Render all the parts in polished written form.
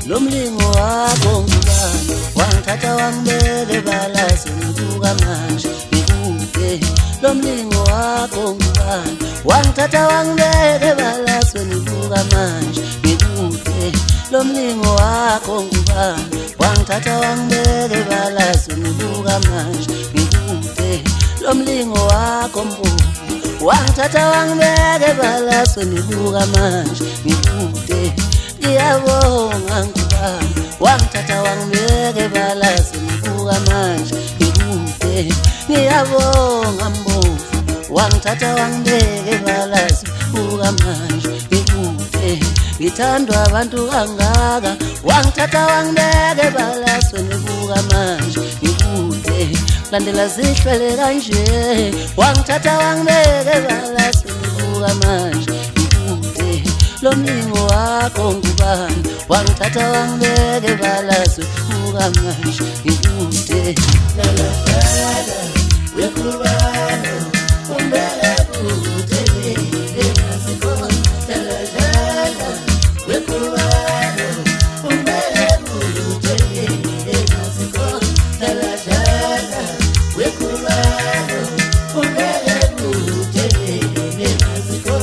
Lomlingo wakho ngubani wangithatha wangibeke balasini buka manje ngikude Lomlingo wakho ngubani wangithatha wangibeke balasini buka manje ngikude Lomlingo wakho ngubani wangithatha wangibeke balasini buka manje ngikude Lomlingo wakho mbuku wangithatha wangibeke balasini buka manje ngikude Ngiyabonga ngubani wangithatha wangibeke balasini buka manje ngikude Ngiyabonga mbuku wangithatha wangibeke balasini buka manje ngikude Ngithandwa abantu kangaka wangithatha wangibeke balasini buka manje ngikude Landela zihlwele kanje wangithatha wangibeke balasini buka manje ngikude Lomlingo wakho ngubani wangithatha wangibeke balasini buka manje ngikude La la la la wekhubano umbele kude engasikho La la la la wekhubano umbele kude engasikho La la la la wekhubano umbele kude engasikho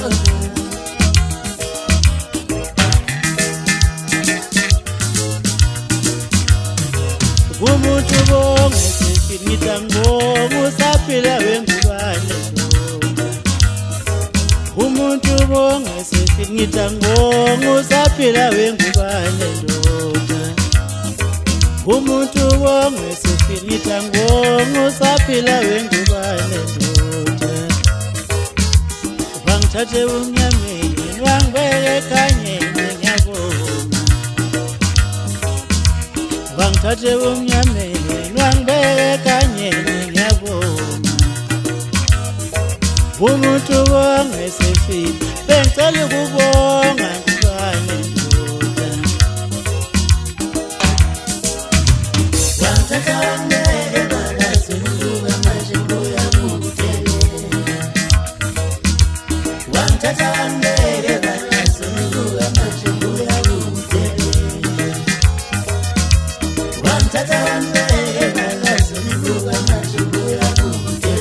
Umuntu bonke sesinyita ngoku saphila wengubane ndoda Umuntu bonke sesinyita ngoku saphila wengubane ndoda Umuntu bonke sesinyita ngoku saphila wengubane ndoda Wangithathe umnyameni wangibeke kanyeni ngiyabona Wangithathe umnyameni wangibeke kanyeni ngiyabona Umuntu bonke sefile bengicela ukubonga ngubane ndoda Wangithatha wangibeke balasini buka manje ngibuya kude Wangithatha wangibeke balasini buka manje ngibuya kude Wangithatha wangibeke balasini buka manje ngibuya kude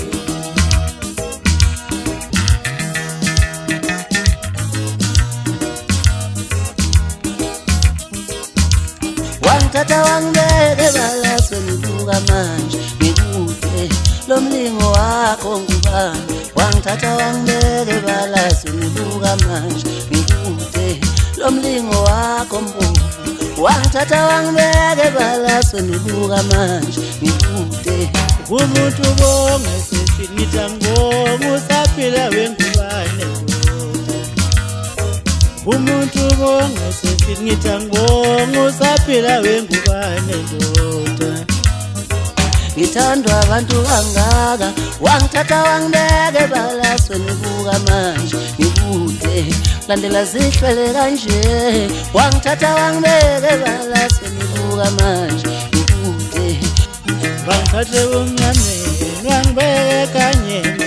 Wangithatha wangibeke balasini buka manje ngikude Lomlingo wakho ngubani wangithatha wangibeke balasini buka manje ngikude Lomlingo wakho mbuku wangithatha wangibeke balasini buka manje ngikude Umuntu bonke sesinyita ngoku saphila wengubane ndoda Umuntu bonke sesinyita ngoku saphila wengubane ndoda Ngithandwa abantu kangaka wangithatha wangibeke balasini buka manje ngikude Landela zihlwele kanje wangithatha wangibeke balasini buka manje ngikude Wangithathe umnyameni wangibeke kanyeni